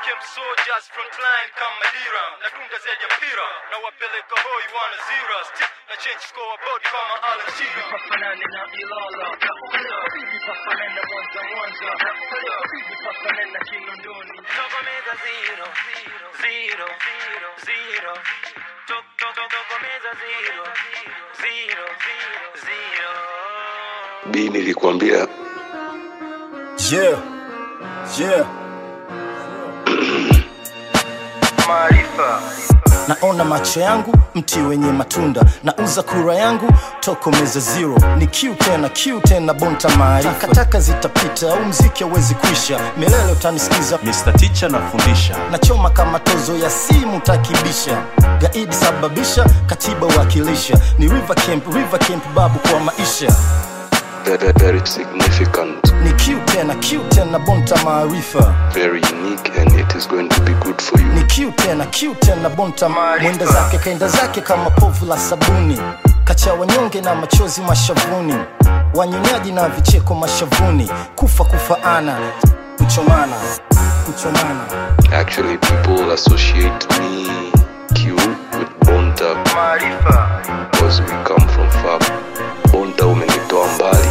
Camp soldiers frontline kama dira. Nadunga zaidi ya pira na wapeleka hoi wana zira. Stick na change scoreboard kama Alan Shearer. Pafanane na Ilala. Pafanane na Mwanza. Pafanane na Kinondoni. Tokomeza zero. Tokomeza zero. Bi nilikwambia. Yeah. Maarifa. Naona macho yangu mti wenye matunda, nauza kura yangu tokomeza zero. Ni Q10 bonta maarifa. Takataka zitapita au mziki hauwezi kuisha, milele utanisikiza. Mr. Teacher nafundisha, nachoma kama tozo ya simu takibisha. Gaidi sababisha, katiba wakilisha. Ni River Camp babu kwa maisha. Very significant. Ni Q10 bonta maarifa. Very unique and it is going to be good for you. Ni Q10 bonta maarifa. Mwenda zake kaenda zake kama povu la sabuni. Kacha wanyonge na machozi mashavuni. Wanyonyaji na vicheko mashavuni. Kufaana, kuchomana. Actually people associate me Q with Bonta Maarifa. because we come from far. Bonta umenitoa mbali.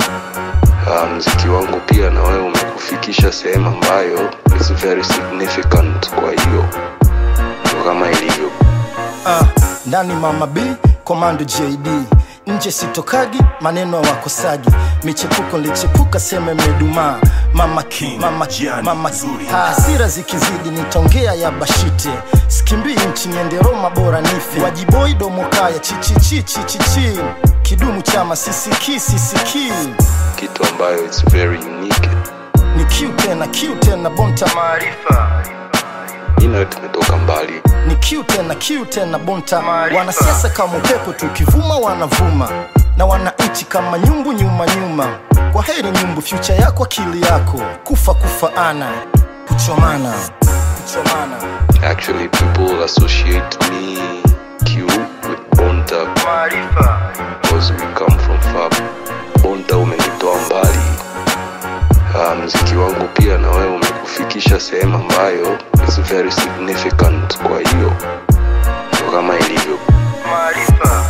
Mziki wangu pia na wewe umekufikisha sehemu ambayo is very significant, kwa hiyo kama ilivyo. Ndani Mama B, Commando JD. Nje sitokagi, maneno wakosagi. Michepuko nilichepuka sema meduma. Mama King, Mama Zuri. Hasira zikizidi nitongea ya bashite. Skimbi nchi niende Roma bora nife. Wajiboi domo kaya chichi. Kidumu chama sisiki. Kitu ambayo it's very unique. Ni Q10 bonta Maarifa. Ina tumetoka mbali. Ni Q10 bonta Maarifa. Wanasiasa kama upepo tukivuma wanavuma. Na wananchi kama nyumbu nyuma. Kwa heri nyumbu, future yako akili yako. Kufaana, kuchomana. Actually people associate me Q with Bonta Maarifa. because we come from far. Bonta umenitoa mbali. Mziki wangu pia na wewe umekufikisha sehemu ambayo is very significant, kwa hiyo kama ilivyo. Maarifa.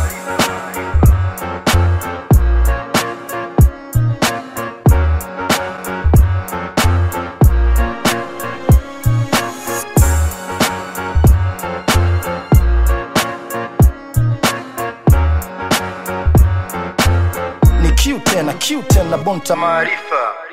Ni Q10 bonta Maarifa.